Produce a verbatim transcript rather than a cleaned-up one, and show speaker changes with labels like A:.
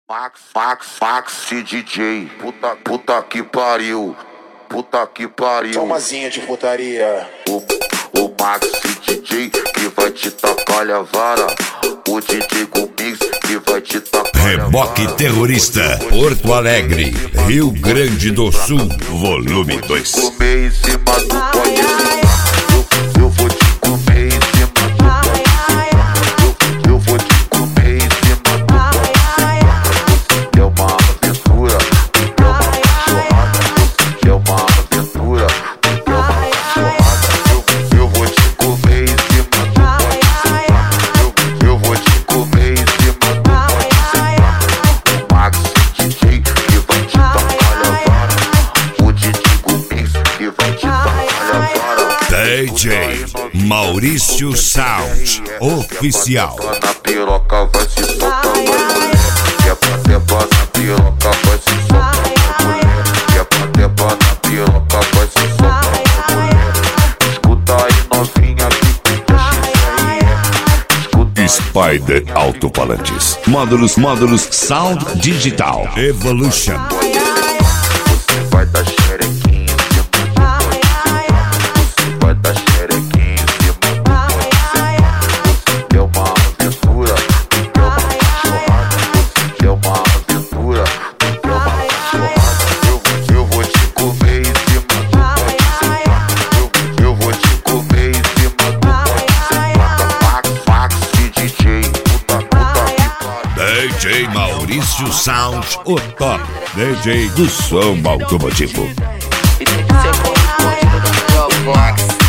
A: Max, Max, Maxi D J, puta, puta que pariu, puta que pariu.
B: Tomazinha de putaria.
A: O, o Maxi D J que vai te tacar a vara, o D J Gumix que vai te tacar a vara.
C: Reboque Terrorista, Porto Alegre, Rio Grande do Sul, volume dois.
A: Comer em cima do pode eu, eu vou te comer em cima do pode eu, eu vou te comer em cima do pode. É uma aventura, é uma churrada, é uma aventura, é uma churrada. Eu, eu vou te comer em cima do pode eu, eu vou te comer em cima do pode. O Maxi D J que vai te tacar a vara, o D J Gumix que vai te tacar a vara.
C: D J Maurício Sound Oficial.
A: Na piroca vai se soltar mais mulher, que é pra debar na piroca vai se soltar mais mulher, que é pra debar na piroca vai se soltar mais mulher. Escuta aí novinha que tem X R E.
C: Spider Altofalantes. Módulos, módulos Sound Digital Evolution.
A: Você vai dar xerequinha em cima do pode sentar. Você vai dar xerequinha em cima do pode sentar. É uma aventura, é uma churrada. É uma aventura, é uma churrada. Eu, eu vou te comer em cima do pode sentar. Eu, eu vou te comer em cima do pode sentar. Max, Maxi D J, puta, puta que pariu.
C: D J Maurício Sound, o top D J do som automotivo.
D: E tem que ser com o Max.